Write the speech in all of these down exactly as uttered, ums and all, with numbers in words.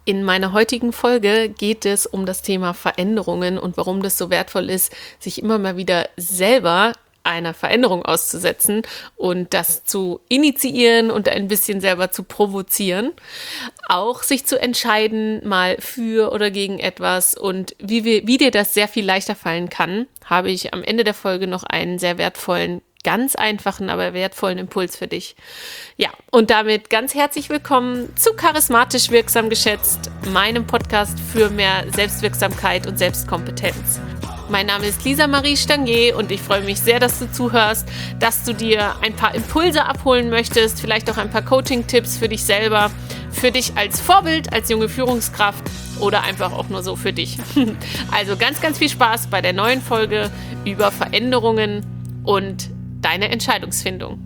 In meiner heutigen Folge geht es um das Thema Veränderungen und warum das so wertvoll ist, sich immer mal wieder selber einer Veränderung auszusetzen und das zu initiieren und ein bisschen selber zu provozieren. Auch sich zu entscheiden, mal für oder gegen etwas und wie, wir, wie dir das sehr viel leichter fallen kann, habe ich am Ende der Folge noch einen sehr wertvollen, ganz einfachen, aber wertvollen Impuls für dich. Ja, und damit ganz herzlich willkommen zu Charismatisch Wirksam Geschätzt, meinem Podcast für mehr Selbstwirksamkeit und Selbstkompetenz. Mein Name ist Lisa Marie Stangier und ich freue mich sehr, dass du zuhörst, dass du dir ein paar Impulse abholen möchtest, vielleicht auch ein paar Coaching-Tipps für dich selber, für dich als Vorbild, als junge Führungskraft oder einfach auch nur so für dich. Also ganz, ganz viel Spaß bei der neuen Folge über Veränderungen und deine Entscheidungsfindung.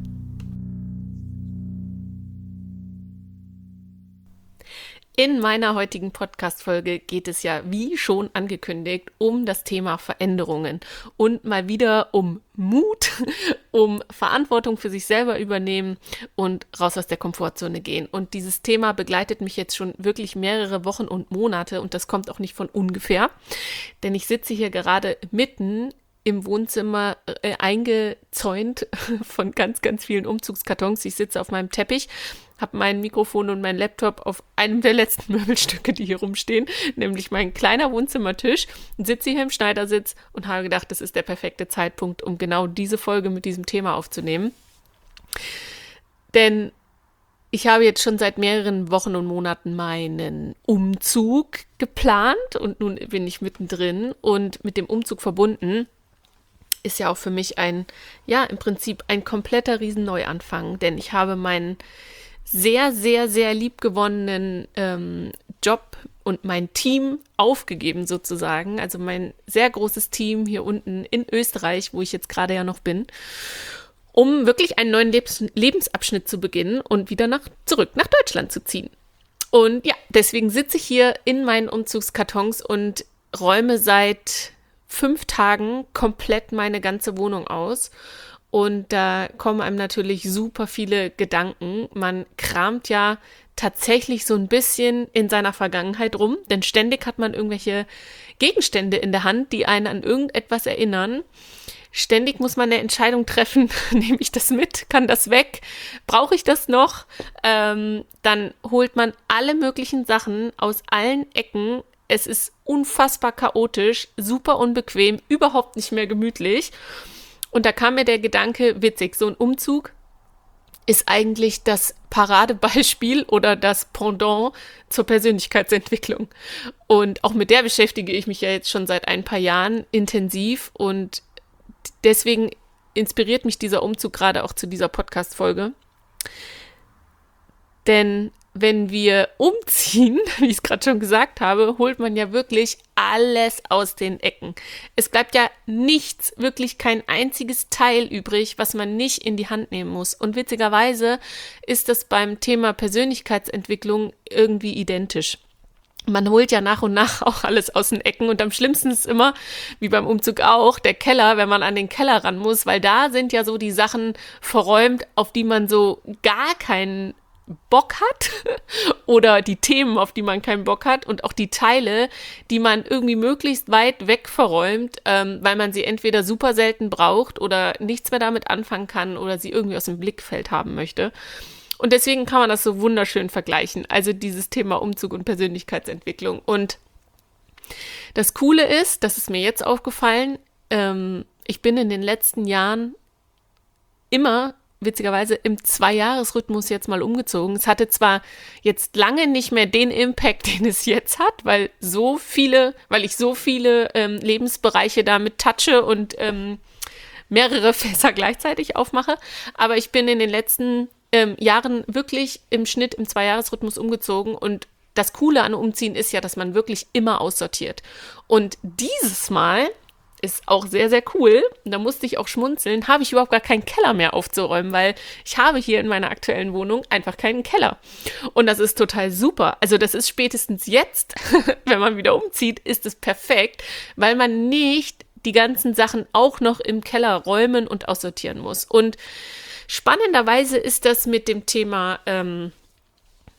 In meiner heutigen Podcast-Folge geht es ja, wie schon angekündigt, um das Thema Veränderungen und mal wieder um Mut, um Verantwortung für sich selber übernehmen und raus aus der Komfortzone gehen. Und dieses Thema begleitet mich jetzt schon wirklich mehrere Wochen und Monate und das kommt auch nicht von ungefähr, denn ich sitze hier gerade mitten im Wohnzimmer äh, eingezäunt von ganz, ganz vielen Umzugskartons. Ich sitze auf meinem Teppich, habe mein Mikrofon und mein Laptop auf einem der letzten Möbelstücke, die hier rumstehen, nämlich mein kleiner Wohnzimmertisch, und sitze hier im Schneidersitz und habe gedacht, das ist der perfekte Zeitpunkt, um genau diese Folge mit diesem Thema aufzunehmen. Denn ich habe jetzt schon seit mehreren Wochen und Monaten meinen Umzug geplant und nun bin ich mittendrin und mit dem Umzug verbunden ist ja auch für mich ein, ja, im Prinzip ein kompletter Riesenneuanfang, denn ich habe meinen sehr, sehr, sehr liebgewonnenen ähm, Job und mein Team aufgegeben sozusagen, also mein sehr großes Team hier unten in Österreich, wo ich jetzt gerade ja noch bin, um wirklich einen neuen Lebens- Lebensabschnitt zu beginnen und wieder nach, zurück nach Deutschland zu ziehen. Und ja, deswegen sitze ich hier in meinen Umzugskartons und räume seit fünf Tagen komplett meine ganze Wohnung aus und da kommen einem natürlich super viele Gedanken. Man kramt ja tatsächlich so ein bisschen in seiner Vergangenheit rum, denn ständig hat man irgendwelche Gegenstände in der Hand, die einen an irgendetwas erinnern. Ständig muss man eine Entscheidung treffen, nehme ich das mit, kann das weg, brauche ich das noch? Ähm, dann holt man alle möglichen Sachen aus allen Ecken. Es ist unfassbar chaotisch, super unbequem, überhaupt nicht mehr gemütlich. Und da kam mir der Gedanke, witzig, so ein Umzug ist eigentlich das Paradebeispiel oder das Pendant zur Persönlichkeitsentwicklung. Und auch mit der beschäftige ich mich ja jetzt schon seit ein paar Jahren intensiv und deswegen inspiriert mich dieser Umzug gerade auch zu dieser Podcast-Folge. Denn wenn wir umziehen, wie ich es gerade schon gesagt habe, holt man ja wirklich alles aus den Ecken. Es bleibt ja nichts, wirklich kein einziges Teil übrig, was man nicht in die Hand nehmen muss. Und witzigerweise ist das beim Thema Persönlichkeitsentwicklung irgendwie identisch. Man holt ja nach und nach auch alles aus den Ecken und am schlimmsten ist immer, wie beim Umzug auch, der Keller, wenn man an den Keller ran muss, weil da sind ja so die Sachen verräumt, auf die man so gar keinen Bock hat oder die Themen, auf die man keinen Bock hat und auch die Teile, die man irgendwie möglichst weit weg verräumt, ähm, weil man sie entweder super selten braucht oder nichts mehr damit anfangen kann oder sie irgendwie aus dem Blickfeld haben möchte. Und deswegen kann man das so wunderschön vergleichen, also dieses Thema Umzug und Persönlichkeitsentwicklung. Und das Coole ist, das ist mir jetzt aufgefallen, ähm, ich bin in den letzten Jahren immer witzigerweise im Zwei-Jahres-Rhythmus jetzt mal umgezogen. Es hatte zwar jetzt lange nicht mehr den Impact, den es jetzt hat, weil so viele, weil ich so viele ähm, Lebensbereiche damit touche und ähm, mehrere Fässer gleichzeitig aufmache, aber ich bin in den letzten ähm, Jahren wirklich im Schnitt im Zwei-Jahres-Rhythmus umgezogen und das Coole an Umziehen ist ja, dass man wirklich immer aussortiert. Und dieses Mal ist auch sehr, sehr cool. Und da musste ich auch schmunzeln, habe ich überhaupt gar keinen Keller mehr aufzuräumen, weil ich habe hier in meiner aktuellen Wohnung einfach keinen Keller. Und das ist total super. Also das ist spätestens jetzt, wenn man wieder umzieht, ist es perfekt, weil man nicht die ganzen Sachen auch noch im Keller räumen und aussortieren muss. Und spannenderweise ist das mit dem Thema ähm,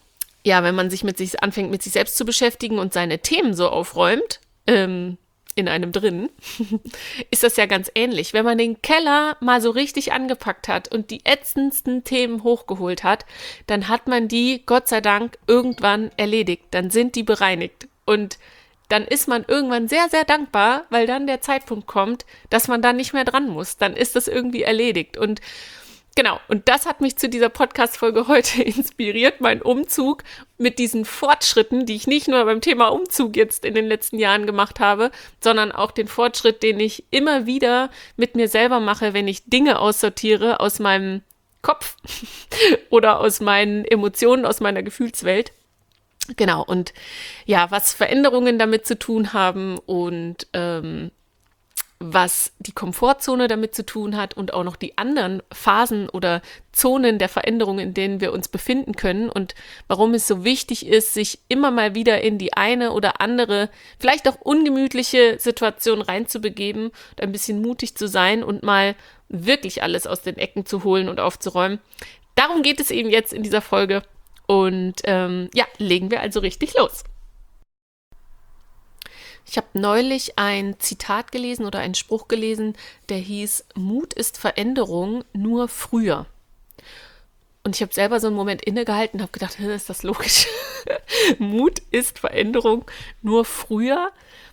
ja, wenn man sich mit sich anfängt, mit sich selbst zu beschäftigen und seine Themen so aufräumt, ähm, in einem drin, ist das ja ganz ähnlich. Wenn man den Keller mal so richtig angepackt hat und die ätzendsten Themen hochgeholt hat, dann hat man die, Gott sei Dank, irgendwann erledigt. Dann sind die bereinigt. Und dann ist man irgendwann sehr, sehr dankbar, weil dann der Zeitpunkt kommt, dass man da nicht mehr dran muss. Dann ist das irgendwie erledigt. Und genau, und das hat mich zu dieser Podcast-Folge heute inspiriert, mein Umzug mit diesen Fortschritten, die ich nicht nur beim Thema Umzug jetzt in den letzten Jahren gemacht habe, sondern auch den Fortschritt, den ich immer wieder mit mir selber mache, wenn ich Dinge aussortiere aus meinem Kopf oder aus meinen Emotionen, aus meiner Gefühlswelt. Genau, und ja, was Veränderungen damit zu tun haben und ähm, was die Komfortzone damit zu tun hat und auch noch die anderen Phasen oder Zonen der Veränderung, in denen wir uns befinden können und warum es so wichtig ist, sich immer mal wieder in die eine oder andere, vielleicht auch ungemütliche Situation reinzubegeben und ein bisschen mutig zu sein und mal wirklich alles aus den Ecken zu holen und aufzuräumen. Darum geht es eben jetzt in dieser Folge und ähm, ja, legen wir also richtig los. Ich habe neulich ein Zitat gelesen oder einen Spruch gelesen, der hieß, Mut ist Veränderung, nur früher. Und ich habe selber so einen Moment innegehalten und habe gedacht, ist das logisch? Mut ist Veränderung, nur früher.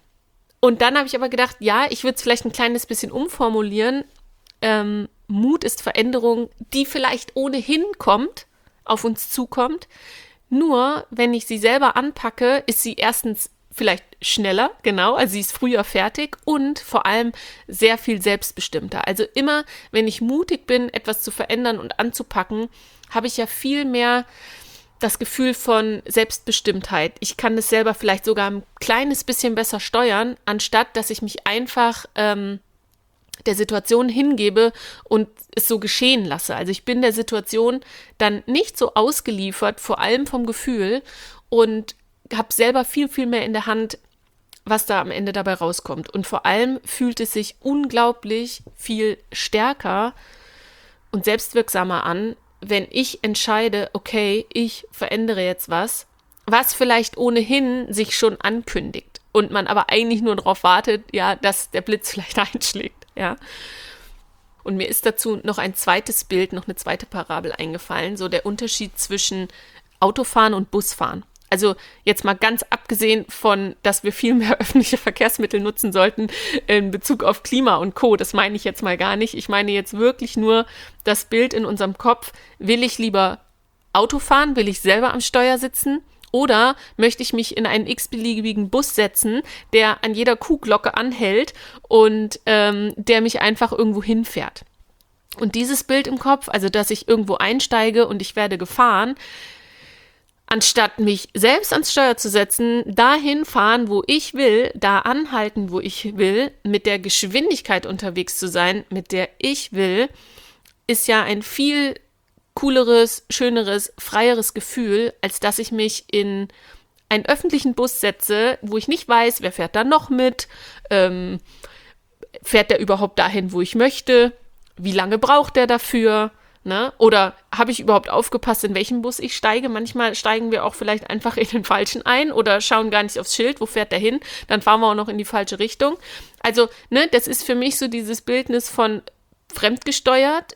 Und dann habe ich aber gedacht, ja, ich würde es vielleicht ein kleines bisschen umformulieren. Ähm, Mut ist Veränderung, die vielleicht ohnehin kommt, auf uns zukommt. Nur, wenn ich sie selber anpacke, ist sie erstens vielleicht schneller, genau, also sie ist früher fertig und vor allem sehr viel selbstbestimmter. Also immer, wenn ich mutig bin, etwas zu verändern und anzupacken, habe ich ja viel mehr das Gefühl von Selbstbestimmtheit. Ich kann das selber vielleicht sogar ein kleines bisschen besser steuern, anstatt dass ich mich einfach ähm, der Situation hingebe und es so geschehen lasse. Also ich bin der Situation dann nicht so ausgeliefert, vor allem vom Gefühl, und habe selber viel, viel mehr in der Hand, was da am Ende dabei rauskommt. Und vor allem fühlt es sich unglaublich viel stärker und selbstwirksamer an, wenn ich entscheide, okay, ich verändere jetzt was, was vielleicht ohnehin sich schon ankündigt und man aber eigentlich nur darauf wartet, ja, dass der Blitz vielleicht einschlägt, ja. Und mir ist dazu noch ein zweites Bild, noch eine zweite Parabel eingefallen, so der Unterschied zwischen Autofahren und Busfahren. Also jetzt mal ganz abgesehen von, dass wir viel mehr öffentliche Verkehrsmittel nutzen sollten in Bezug auf Klima und Co. Das meine ich jetzt mal gar nicht. Ich meine jetzt wirklich nur das Bild in unserem Kopf. Will ich lieber Auto fahren? Will ich selber am Steuer sitzen? Oder möchte ich mich in einen x-beliebigen Bus setzen, der an jeder Kuhglocke anhält und ähm, der mich einfach irgendwo hinfährt? Und dieses Bild im Kopf, also dass ich irgendwo einsteige und ich werde gefahren, anstatt mich selbst ans Steuer zu setzen, dahin fahren, wo ich will, da anhalten, wo ich will, mit der Geschwindigkeit unterwegs zu sein, mit der ich will, ist ja ein viel cooleres, schöneres, freieres Gefühl, als dass ich mich in einen öffentlichen Bus setze, wo ich nicht weiß, wer fährt da noch mit, ähm, fährt der überhaupt dahin, wo ich möchte, wie lange braucht der dafür? Ne? Oder habe ich überhaupt aufgepasst, in welchen Bus ich steige? Manchmal steigen wir auch vielleicht einfach in den falschen ein oder schauen gar nicht aufs Schild, wo fährt der hin? Dann fahren wir auch noch in die falsche Richtung. Also, ne, das ist für mich so dieses Bildnis von fremdgesteuert,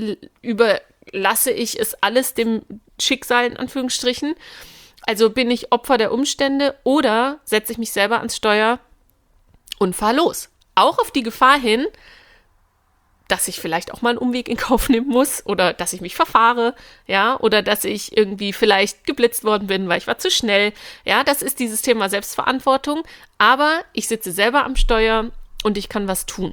überlasse ich es alles dem Schicksal in Anführungsstrichen. Also bin ich Opfer der Umstände oder setze ich mich selber ans Steuer und fahre los. Auch auf die Gefahr hin, dass ich vielleicht auch mal einen Umweg in Kauf nehmen muss oder dass ich mich verfahre, ja, oder dass ich irgendwie vielleicht geblitzt worden bin, weil ich war zu schnell. Ja, das ist dieses Thema Selbstverantwortung, aber ich sitze selber am Steuer und ich kann was tun.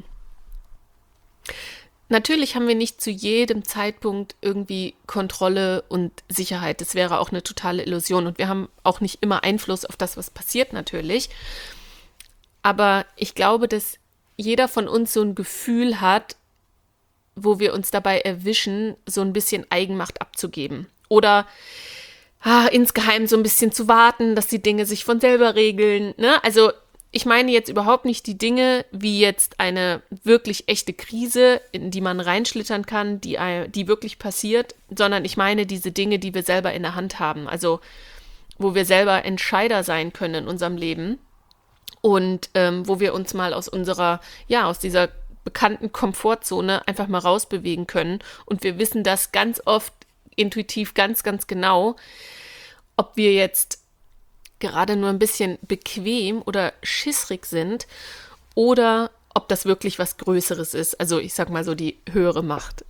Natürlich haben wir nicht zu jedem Zeitpunkt irgendwie Kontrolle und Sicherheit. Das wäre auch eine totale Illusion und wir haben auch nicht immer Einfluss auf das, was passiert natürlich. Aber ich glaube, dass jeder von uns so ein Gefühl hat, wo wir uns dabei erwischen, so ein bisschen Eigenmacht abzugeben. Oder ah, insgeheim so ein bisschen zu warten, dass die Dinge sich von selber regeln. Ne? Also ich meine jetzt überhaupt nicht die Dinge wie jetzt eine wirklich echte Krise, in die man reinschlittern kann, die, die wirklich passiert, sondern ich meine diese Dinge, die wir selber in der Hand haben. Also wo wir selber Entscheider sein können in unserem Leben und ähm, wo wir uns mal aus unserer, ja, aus dieser bekannten Komfortzone einfach mal rausbewegen können. Und wir wissen das ganz oft intuitiv ganz, ganz genau, ob wir jetzt gerade nur ein bisschen bequem oder schissrig sind oder ob das wirklich was Größeres ist. Also ich sag mal so die höhere Macht.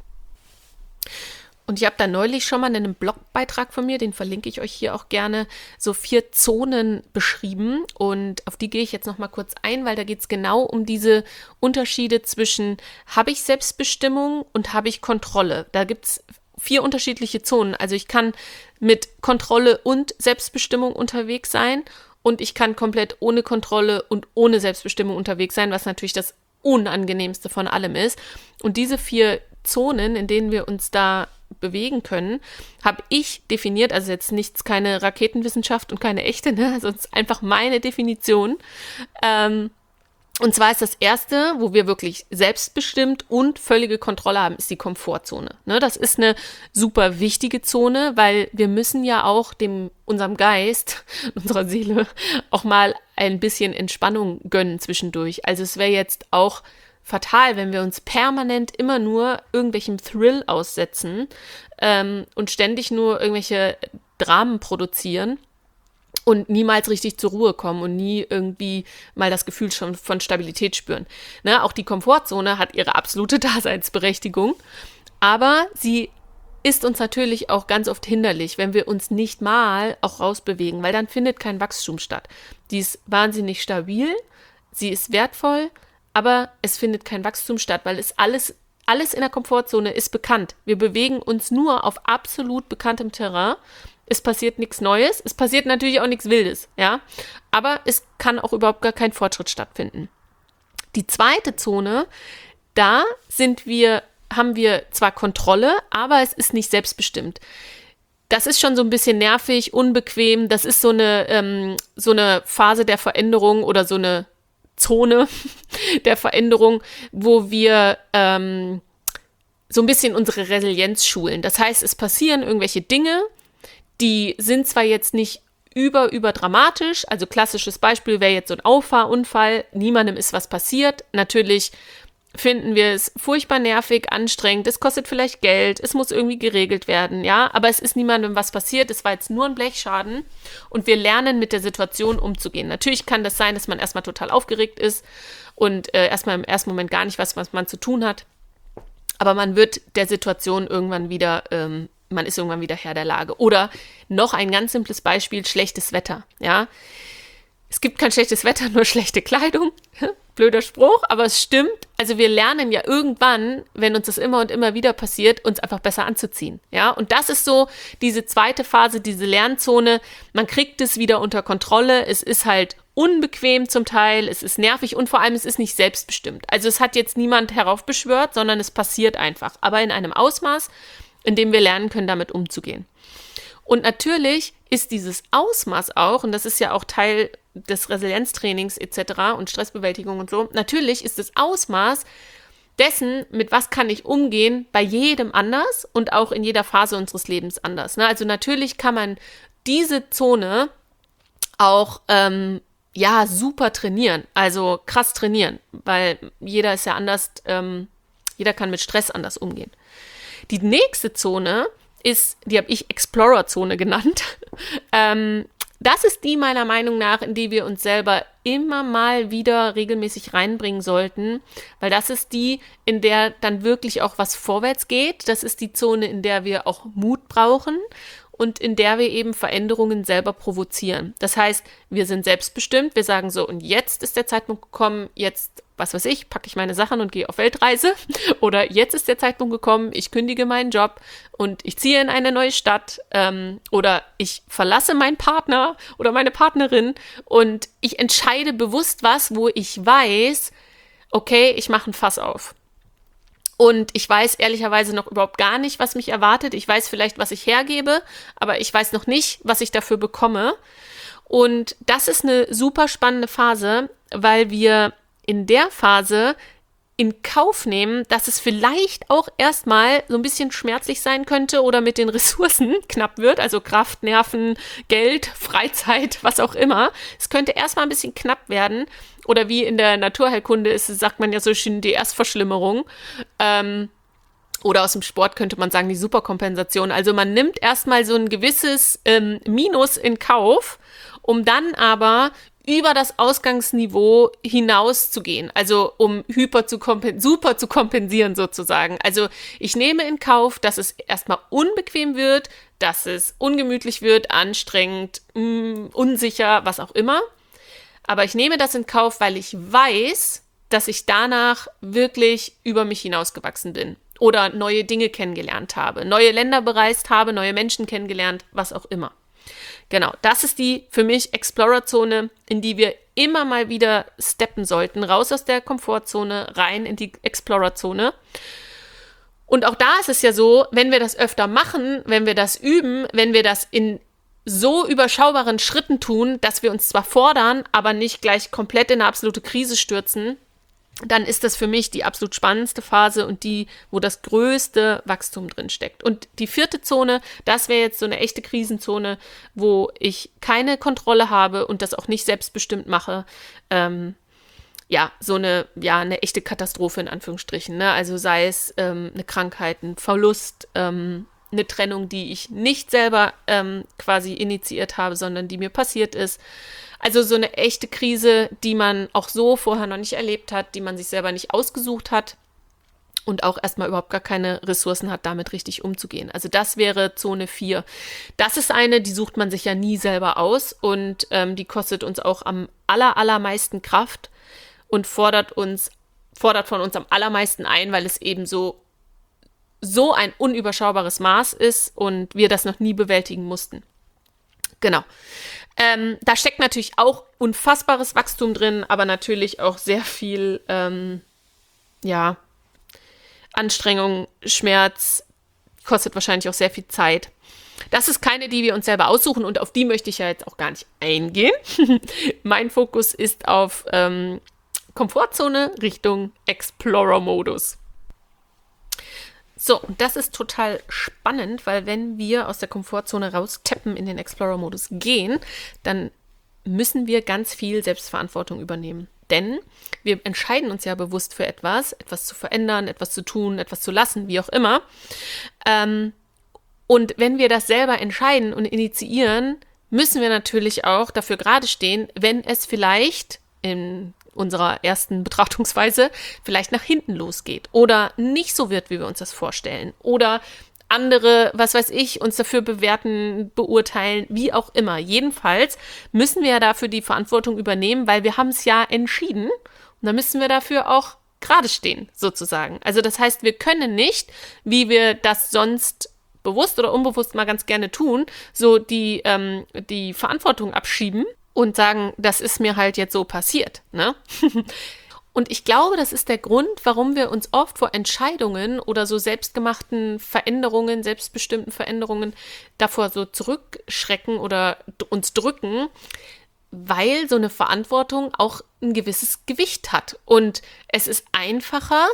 Und ich habe da neulich schon mal in einem Blogbeitrag von mir, den verlinke ich euch hier auch gerne, so vier Zonen beschrieben. Und auf die gehe ich jetzt noch mal kurz ein, weil da geht es genau um diese Unterschiede zwischen, habe ich Selbstbestimmung und habe ich Kontrolle. Da gibt es vier unterschiedliche Zonen. Also ich kann mit Kontrolle und Selbstbestimmung unterwegs sein und ich kann komplett ohne Kontrolle und ohne Selbstbestimmung unterwegs sein, was natürlich das Unangenehmste von allem ist. Und diese vier Zonen, in denen wir uns da bewegen können, habe ich definiert, also jetzt nichts, keine Raketenwissenschaft und keine echte, ne? Also es ist einfach meine Definition. Ähm, und zwar ist das erste, wo wir wirklich selbstbestimmt und völlige Kontrolle haben, ist die Komfortzone. Ne? Das ist eine super wichtige Zone, weil wir müssen ja auch dem, unserem Geist, unserer Seele auch mal ein bisschen Entspannung gönnen zwischendurch. Also es wäre jetzt auch fatal, wenn wir uns permanent immer nur irgendwelchem Thrill aussetzen ähm, und ständig nur irgendwelche Dramen produzieren und niemals richtig zur Ruhe kommen und nie irgendwie mal das Gefühl schon von Stabilität spüren. Ne? Auch die Komfortzone hat ihre absolute Daseinsberechtigung, aber sie ist uns natürlich auch ganz oft hinderlich, wenn wir uns nicht mal auch rausbewegen, weil dann findet kein Wachstum statt. Die ist wahnsinnig stabil, sie ist wertvoll, aber es findet kein Wachstum statt, weil es alles, alles in der Komfortzone ist bekannt. Wir bewegen uns nur auf absolut bekanntem Terrain. Es passiert nichts Neues. Es passiert natürlich auch nichts Wildes, ja. Aber es kann auch überhaupt gar kein Fortschritt stattfinden. Die zweite Zone, da sind wir, haben wir zwar Kontrolle, aber es ist nicht selbstbestimmt. Das ist schon so ein bisschen nervig, unbequem. Das ist so eine, ähm, so eine Phase der Veränderung oder so eine Zone der Veränderung, wo wir ähm, so ein bisschen unsere Resilienz schulen. Das heißt, es passieren irgendwelche Dinge, die sind zwar jetzt nicht über, über dramatisch, also klassisches Beispiel wäre jetzt so ein Auffahrunfall, niemandem ist was passiert. Natürlich finden wir es furchtbar nervig, anstrengend, es kostet vielleicht Geld, es muss irgendwie geregelt werden, ja, aber es ist niemandem was passiert, es war jetzt nur ein Blechschaden und wir lernen mit der Situation umzugehen. Natürlich kann das sein, dass man erstmal total aufgeregt ist und äh, erstmal im ersten Moment gar nicht weiß, was man zu tun hat, aber man wird der Situation irgendwann wieder, ähm, man ist irgendwann wieder Herr der Lage. Oder noch ein ganz simples Beispiel, schlechtes Wetter, ja. Es gibt kein schlechtes Wetter, nur schlechte Kleidung. Blöder Spruch, aber es stimmt. Also wir lernen ja irgendwann, wenn uns das immer und immer wieder passiert, uns einfach besser anzuziehen. Ja, und das ist so diese zweite Phase, diese Lernzone. Man kriegt es wieder unter Kontrolle. Es ist halt unbequem zum Teil, es ist nervig und vor allem es ist nicht selbstbestimmt. Also es hat jetzt niemand heraufbeschwört, sondern es passiert einfach. Aber in einem Ausmaß, in dem wir lernen können, damit umzugehen. Und natürlich ist dieses Ausmaß auch, und das ist ja auch Teil des Resilienztrainings et cetera und Stressbewältigung und so, natürlich ist das Ausmaß dessen, mit was kann ich umgehen, bei jedem anders und auch in jeder Phase unseres Lebens anders. Ne? Also natürlich kann man diese Zone auch ähm, ja super trainieren, also krass trainieren, weil jeder ist ja anders, ähm, jeder kann mit Stress anders umgehen. Die nächste Zone ist, die habe ich Explorer-Zone genannt. ähm, das ist die meiner Meinung nach, in die wir uns selber immer mal wieder regelmäßig reinbringen sollten, weil das ist die, in der dann wirklich auch was vorwärts geht. Das ist die Zone, in der wir auch Mut brauchen und in der wir eben Veränderungen selber provozieren. Das heißt, wir sind selbstbestimmt, wir sagen so, und jetzt ist der Zeitpunkt gekommen, jetzt, was weiß ich, packe ich meine Sachen und gehe auf Weltreise. Oder jetzt ist der Zeitpunkt gekommen, ich kündige meinen Job und ich ziehe in eine neue Stadt. Ähm, oder ich verlasse meinen Partner oder meine Partnerin und ich entscheide bewusst was, wo ich weiß, okay, ich mache ein Fass auf. Und ich weiß ehrlicherweise noch überhaupt gar nicht, was mich erwartet. Ich weiß vielleicht, was ich hergebe, aber ich weiß noch nicht, was ich dafür bekomme. Und das ist eine super spannende Phase, weil wir in der Phase in Kauf nehmen, dass es vielleicht auch erstmal so ein bisschen schmerzlich sein könnte oder mit den Ressourcen knapp wird, also Kraft, Nerven, Geld, Freizeit, was auch immer. Es könnte erstmal ein bisschen knapp werden oder wie in der Naturheilkunde ist, sagt man ja so schön die Erstverschlimmerung. Ähm, oder aus dem Sport könnte man sagen die Superkompensation. Also man nimmt erstmal so ein gewisses ähm, Minus in Kauf, um dann aber über das Ausgangsniveau hinaus zu gehen, also um hyper zu kompen- super zu kompensieren sozusagen. Also ich nehme in Kauf, dass es erstmal unbequem wird, dass es ungemütlich wird, anstrengend, mh, unsicher, was auch immer. Aber ich nehme das in Kauf, weil ich weiß, dass ich danach wirklich über mich hinausgewachsen bin oder neue Dinge kennengelernt habe, neue Länder bereist habe, neue Menschen kennengelernt, was auch immer. Genau, das ist die für mich Explorer-Zone, in die wir immer mal wieder steppen sollten. Raus aus der Komfortzone, rein in die Explorer-Zone. Und auch da ist es ja so, wenn wir das öfter machen, wenn wir das üben, wenn wir das in so überschaubaren Schritten tun, dass wir uns zwar fordern, aber nicht gleich komplett in eine absolute Krise stürzen, dann ist das für mich die absolut spannendste Phase und die, wo das größte Wachstum drin steckt. Und die vierte Zone, das wäre jetzt so eine echte Krisenzone, wo ich keine Kontrolle habe und das auch nicht selbstbestimmt mache. Ähm, ja, so eine, ja, eine echte Katastrophe in Anführungsstrichen, ne? Also sei es ähm, eine Krankheit, ein Verlust, ähm, eine Trennung, die ich nicht selber ähm, quasi initiiert habe, sondern die mir passiert ist. Also so eine echte Krise, die man auch so vorher noch nicht erlebt hat, die man sich selber nicht ausgesucht hat und auch erstmal überhaupt gar keine Ressourcen hat, damit richtig umzugehen. Also das wäre Zone vier. Das ist eine, die sucht man sich ja nie selber aus und ähm, die kostet uns auch am aller, allermeisten Kraft und fordert uns, fordert von uns am allermeisten ein, weil es eben so, so ein unüberschaubares Maß ist und wir das noch nie bewältigen mussten. Genau. Ähm, da steckt natürlich auch unfassbares Wachstum drin, aber natürlich auch sehr viel, ähm, ja, Anstrengung, Schmerz, kostet wahrscheinlich auch sehr viel Zeit. Das ist keine, die wir uns selber aussuchen und auf die möchte ich ja jetzt auch gar nicht eingehen. Mein Fokus ist auf ähm, Komfortzone Richtung Explorer-Modus. So, und das ist total spannend, weil wenn wir aus der Komfortzone raustappen in den Explorer-Modus gehen, dann müssen wir ganz viel Selbstverantwortung übernehmen. Denn wir entscheiden uns ja bewusst für etwas, etwas zu verändern, etwas zu tun, etwas zu lassen, wie auch immer. Ähm, und wenn wir das selber entscheiden und initiieren, müssen wir natürlich auch dafür gerade stehen, wenn es vielleicht in unserer ersten Betrachtungsweise vielleicht nach hinten losgeht oder nicht so wird, wie wir uns das vorstellen oder andere, was weiß ich, uns dafür bewerten, beurteilen, wie auch immer. Jedenfalls müssen wir ja dafür die Verantwortung übernehmen, weil wir haben es ja entschieden und dann müssen wir dafür auch gerade stehen, sozusagen. Also das heißt, wir können nicht, wie wir das sonst bewusst oder unbewusst mal ganz gerne tun, so die, ähm, die Verantwortung abschieben und sagen, das ist mir halt jetzt so passiert, ne? Und ich glaube, das ist der Grund, warum wir uns oft vor Entscheidungen oder so selbstgemachten Veränderungen, selbstbestimmten Veränderungen davor so zurückschrecken oder uns drücken, weil so eine Verantwortung auch ein gewisses Gewicht hat. Und es ist einfacher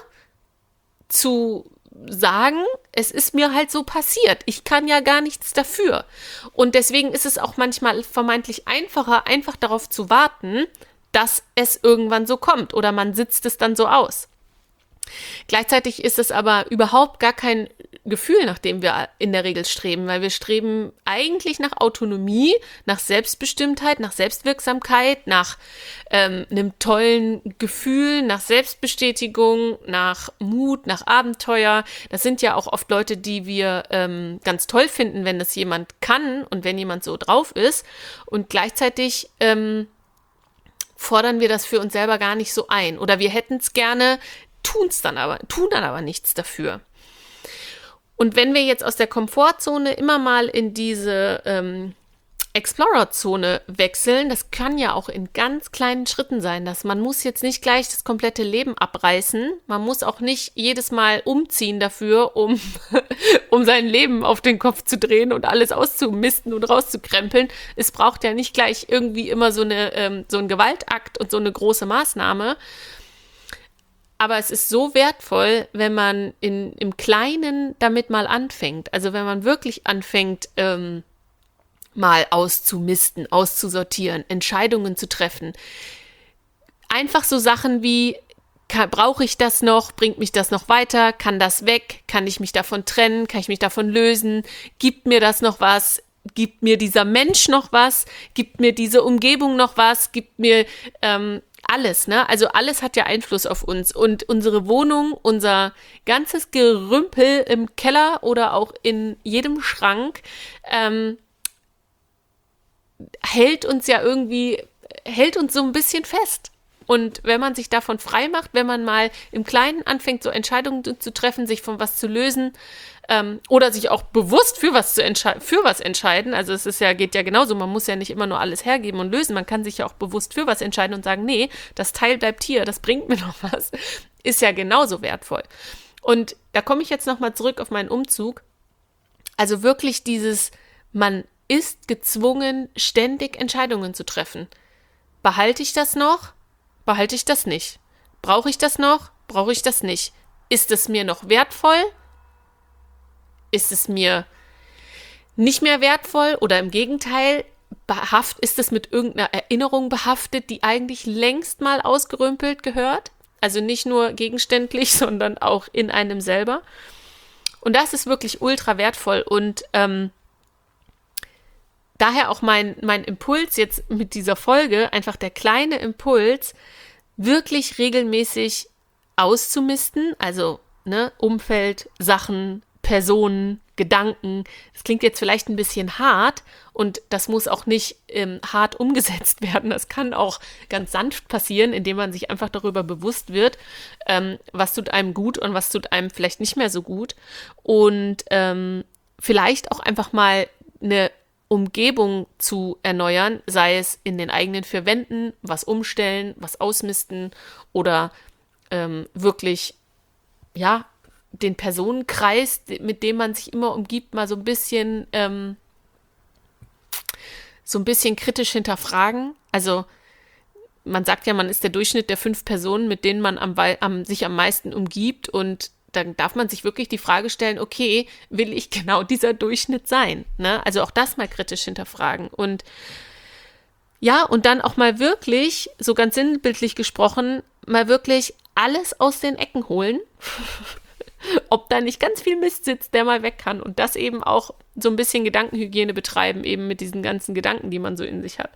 zu sagen, es ist mir halt so passiert. Ich kann ja gar nichts dafür. Und deswegen ist es auch manchmal vermeintlich einfacher, einfach darauf zu warten, dass es irgendwann so kommt oder man sitzt es dann so aus. Gleichzeitig ist es aber überhaupt gar kein Gefühl, nach dem wir in der Regel streben, weil wir streben eigentlich nach Autonomie, nach Selbstbestimmtheit, nach Selbstwirksamkeit, nach ähm, einem tollen Gefühl, nach Selbstbestätigung, nach Mut, nach Abenteuer. Das sind ja auch oft Leute, die wir ähm, ganz toll finden, wenn das jemand kann und wenn jemand so drauf ist. Und gleichzeitig ähm, fordern wir das für uns selber gar nicht so ein. Oder wir hätten es gerne, tun's dann aber, tun dann aber nichts dafür. Und wenn wir jetzt aus der Komfortzone immer mal in diese ähm, Explorer-Zone wechseln, das kann ja auch in ganz kleinen Schritten sein, dass man muss jetzt nicht gleich das komplette Leben abreißen, man muss auch nicht jedes Mal umziehen dafür, um, um sein Leben auf den Kopf zu drehen und alles auszumisten und rauszukrempeln. Es braucht ja nicht gleich irgendwie immer so eine ähm, so ein Gewaltakt und so eine große Maßnahme. Aber es ist so wertvoll, wenn man in, im Kleinen damit mal anfängt. Also wenn man wirklich anfängt, ähm, mal auszumisten, auszusortieren, Entscheidungen zu treffen. Einfach so Sachen wie, brauche ich das noch? Bringt mich das noch weiter? Kann das weg? Kann ich mich davon trennen? Kann ich mich davon lösen? Gibt mir das noch was? Gibt mir dieser Mensch noch was? Gibt mir diese Umgebung noch was? Gibt mir ähm, alles, ne? Also alles hat ja Einfluss auf uns. Und unsere Wohnung, unser ganzes Gerümpel im Keller oder auch in jedem Schrank ähm, hält uns ja irgendwie, hält uns so ein bisschen fest. Und wenn man sich davon frei macht, wenn man mal im Kleinen anfängt, so Entscheidungen zu treffen, sich von was zu lösen ähm, oder sich auch bewusst für was zu entsche- für was entscheiden, also es ist ja, geht ja genauso, man muss ja nicht immer nur alles hergeben und lösen, man kann sich ja auch bewusst für was entscheiden und sagen, nee, das Teil bleibt hier, das bringt mir noch was, ist ja genauso wertvoll. Und da komme ich jetzt nochmal zurück auf meinen Umzug. Also wirklich dieses, man ist gezwungen, ständig Entscheidungen zu treffen. Behalte ich das noch? Behalte ich das nicht? Brauche ich das noch? Brauche ich das nicht? Ist es mir noch wertvoll? Ist es mir nicht mehr wertvoll? Oder im Gegenteil, behaft, ist es mit irgendeiner Erinnerung behaftet, die eigentlich längst mal ausgerümpelt gehört? Also nicht nur gegenständlich, sondern auch in einem selber. Und das ist wirklich ultra wertvoll. Und ähm, daher auch mein, mein Impuls jetzt mit dieser Folge, einfach der kleine Impuls, wirklich regelmäßig auszumisten, also ne, Umfeld, Sachen, Personen, Gedanken. Das klingt jetzt vielleicht ein bisschen hart und das muss auch nicht ähm, hart umgesetzt werden. Das kann auch ganz sanft passieren, indem man sich einfach darüber bewusst wird, ähm, was tut einem gut und was tut einem vielleicht nicht mehr so gut. Und ähm, vielleicht auch einfach mal eine Umgebung zu erneuern, sei es in den eigenen vier Wänden, was umstellen, was ausmisten oder ähm, wirklich, ja, den Personenkreis, mit dem man sich immer umgibt, mal so ein bisschen, ähm, so ein bisschen kritisch hinterfragen. Also man sagt ja, man ist der Durchschnitt der fünf Personen, mit denen man am, am, sich am meisten umgibt und dann darf man sich wirklich die Frage stellen, okay, will ich genau dieser Durchschnitt sein? Ne? Also auch das mal kritisch hinterfragen. Und ja, und dann auch mal wirklich, so ganz sinnbildlich gesprochen, mal wirklich alles aus den Ecken holen, ob da nicht ganz viel Mist sitzt, der mal weg kann. Und das eben auch so ein bisschen Gedankenhygiene betreiben, eben mit diesen ganzen Gedanken, die man so in sich hat.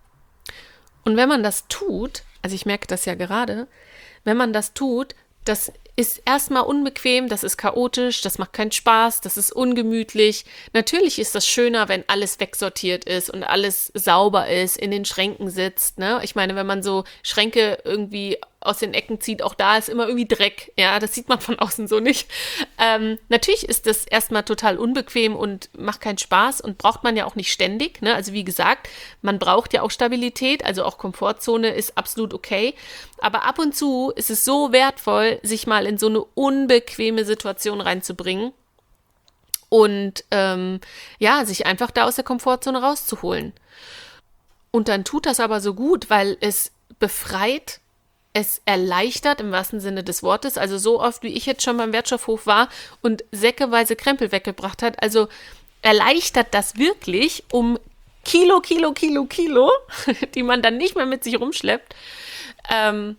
Und wenn man das tut, also ich merke das ja gerade, wenn man das tut, das ist erstmal unbequem, das ist chaotisch, das macht keinen Spaß, das ist ungemütlich. Natürlich ist das schöner, wenn alles wegsortiert ist und alles sauber ist, in den Schränken sitzt. Ne? Ich meine, wenn man so Schränke irgendwie aus den Ecken zieht, auch da ist immer irgendwie Dreck. Ja, das sieht man von außen so nicht. Ähm, natürlich ist das erstmal total unbequem und macht keinen Spaß und braucht man ja auch nicht ständig. Ne? Also wie gesagt, man braucht ja auch Stabilität, also auch Komfortzone ist absolut okay. Aber ab und zu ist es so wertvoll, sich mal in so eine unbequeme Situation reinzubringen und ähm, ja, sich einfach da aus der Komfortzone rauszuholen. Und dann tut das aber so gut, weil es befreit, es erleichtert im wahrsten Sinne des Wortes, also so oft, wie ich jetzt schon beim Wertstoffhof war und säckeweise Krempel weggebracht hat, also erleichtert das wirklich um Kilo, Kilo, Kilo, Kilo, die man dann nicht mehr mit sich rumschleppt. Ähm,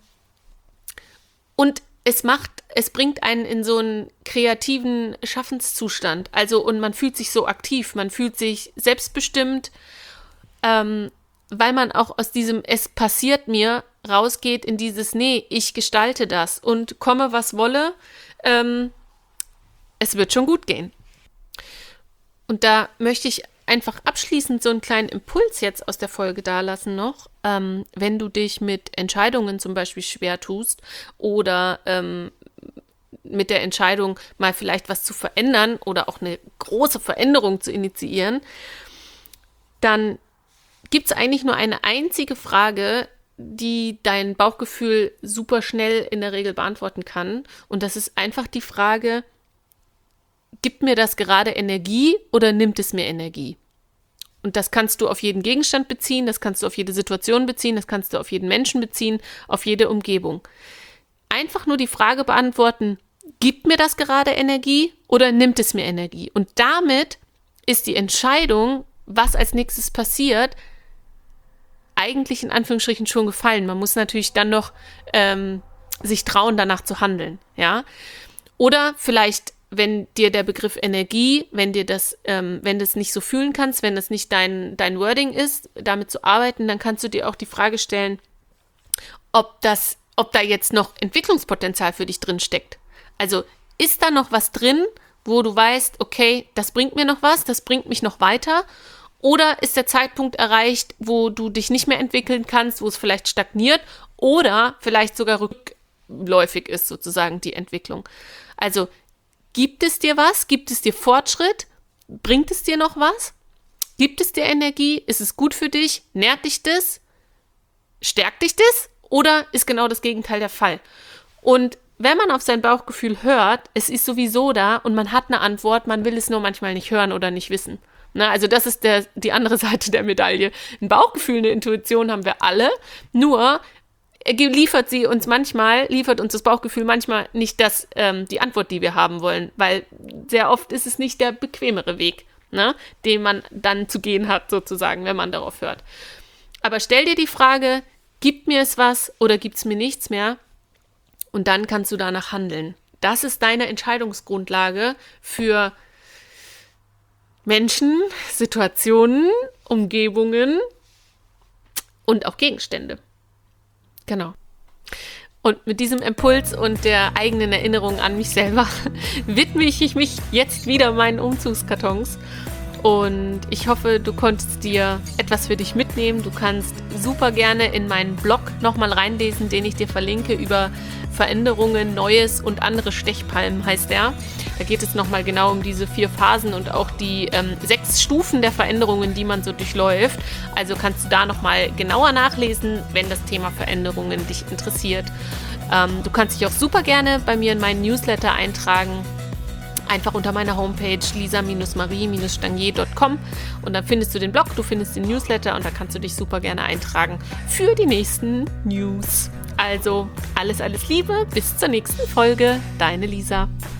und es macht, es bringt einen in so einen kreativen Schaffenszustand, also und man fühlt sich so aktiv, man fühlt sich selbstbestimmt, ähm, weil man auch aus diesem es passiert mir rausgeht in dieses nee, ich gestalte das und komme, was wolle, ähm, es wird schon gut gehen. Und da möchte ich einfach abschließend so einen kleinen Impuls jetzt aus der Folge dalassen noch, ähm, wenn du dich mit Entscheidungen zum Beispiel schwer tust oder ähm, mit der Entscheidung mal vielleicht was zu verändern oder auch eine große Veränderung zu initiieren, dann gibt es eigentlich nur eine einzige Frage, die dein Bauchgefühl super schnell in der Regel beantworten kann. Und das ist einfach die Frage, gibt mir das gerade Energie oder nimmt es mir Energie? Und das kannst du auf jeden Gegenstand beziehen, das kannst du auf jede Situation beziehen, das kannst du auf jeden Menschen beziehen, auf jede Umgebung. einfach nur die Frage beantworten, gibt mir das gerade Energie oder nimmt es mir Energie? Und damit ist die Entscheidung, was als nächstes passiert, eigentlich in Anführungsstrichen schon gefallen. Man muss natürlich dann noch ähm, sich trauen, danach zu handeln. Ja? Oder vielleicht, wenn dir der Begriff Energie, wenn dir das, ähm, wenn du es nicht so fühlen kannst, wenn das nicht dein, dein Wording ist, damit zu arbeiten, dann kannst du dir auch die Frage stellen, ob das, ob da jetzt noch Entwicklungspotenzial für dich drin steckt. Also ist da noch was drin, wo du weißt, okay, das bringt mir noch was, das bringt mich noch weiter? Oder ist der Zeitpunkt erreicht, wo du dich nicht mehr entwickeln kannst, wo es vielleicht stagniert oder vielleicht sogar rückläufig ist sozusagen die Entwicklung? Also gibt es dir was? Gibt es dir Fortschritt? Bringt es dir noch was? Gibt es dir Energie? Ist es gut für dich? Nährt dich das? Stärkt dich das? Oder ist genau das Gegenteil der Fall? Und wenn man auf sein Bauchgefühl hört, es ist sowieso da und man hat eine Antwort, man will es nur manchmal nicht hören oder nicht wissen. Na, also das ist der, die andere Seite der Medaille. Ein Bauchgefühl, eine Intuition haben wir alle, nur liefert sie uns manchmal, liefert uns das Bauchgefühl manchmal nicht das, ähm, die Antwort, die wir haben wollen, weil sehr oft ist es nicht der bequemere Weg, ne, den man dann zu gehen hat, sozusagen, wenn man darauf hört. Aber stell dir die Frage, gibt mir es was oder gibt es mir nichts mehr? Und dann kannst du danach handeln. Das ist deine Entscheidungsgrundlage für Menschen, Situationen, Umgebungen und auch Gegenstände. Genau. Und mit diesem Impuls und der eigenen Erinnerung an mich selber widme ich mich jetzt wieder meinen Umzugskartons. Und ich hoffe, du konntest dir etwas für dich mitnehmen. Du kannst super gerne in meinen Blog nochmal reinlesen, den ich dir verlinke, über Veränderungen, Neues und andere Stechpalmen heißt der. Da geht es nochmal genau um diese vier Phasen und auch die ähm, sechs Stufen der Veränderungen, die man so durchläuft. Also kannst du da nochmal genauer nachlesen, wenn das Thema Veränderungen dich interessiert. Ähm, du kannst dich auch super gerne bei mir in meinen Newsletter eintragen. Einfach unter meiner Homepage lisa marie stangier punkt com und dann findest du den Blog, du findest den Newsletter und da kannst du dich super gerne eintragen für die nächsten News. Also alles, alles Liebe, bis zur nächsten Folge, deine Lisa.